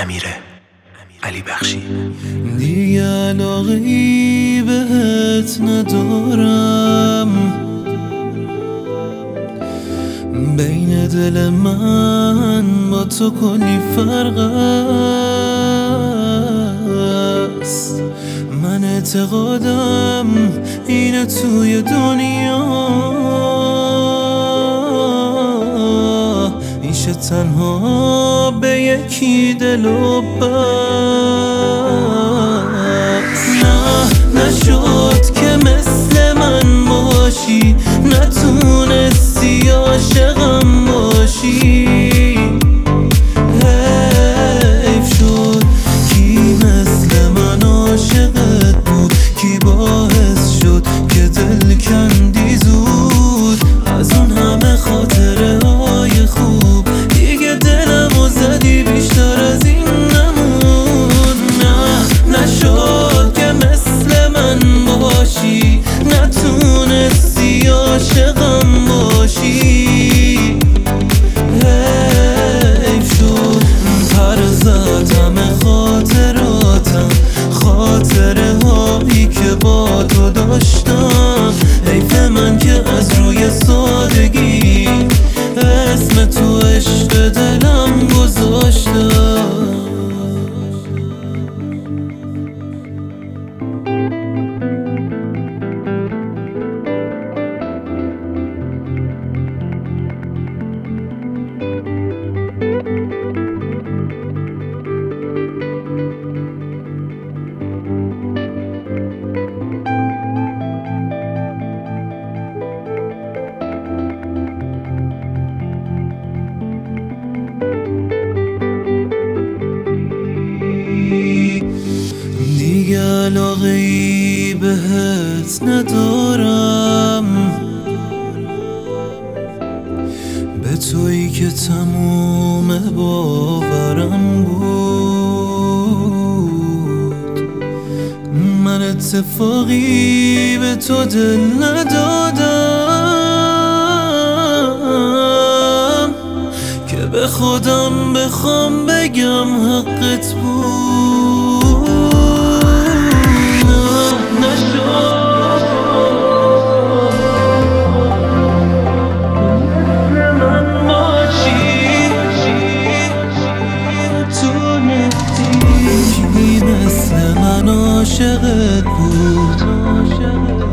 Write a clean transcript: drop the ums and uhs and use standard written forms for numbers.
امیره علی بخشی. دیگه علاقه‌ای بهت ندارم، بین دل من با تو کلی فرق است. من اعتقادم اینه توی دنیا میشه تنها به یکی دل و بس. نه نشد که مثل من باشی، نتونستی عاشقم باشی. حیف شد کی مثل من عاشقت بود، کی باعث شد که دل کندی زود. از اون همه خاطره های خوب دیگه دلمو زدی، بیشتر از این نمون. نه نشد که مثل من باشی، نتونستی عاشقم باشی. حیف شد پر زد همه خاطراتم، خاطره هایی که با تو داشتم. حیف من که از روی سادگی اسم تو عشق دلم گذاشتم. دیگه علاقه‌ای بهت ندارم، به تویی که تموم باورم بود. من اتفاقی به تو دل ندادم که به خودم بخوام بگم حقت بود. عاشقت بود.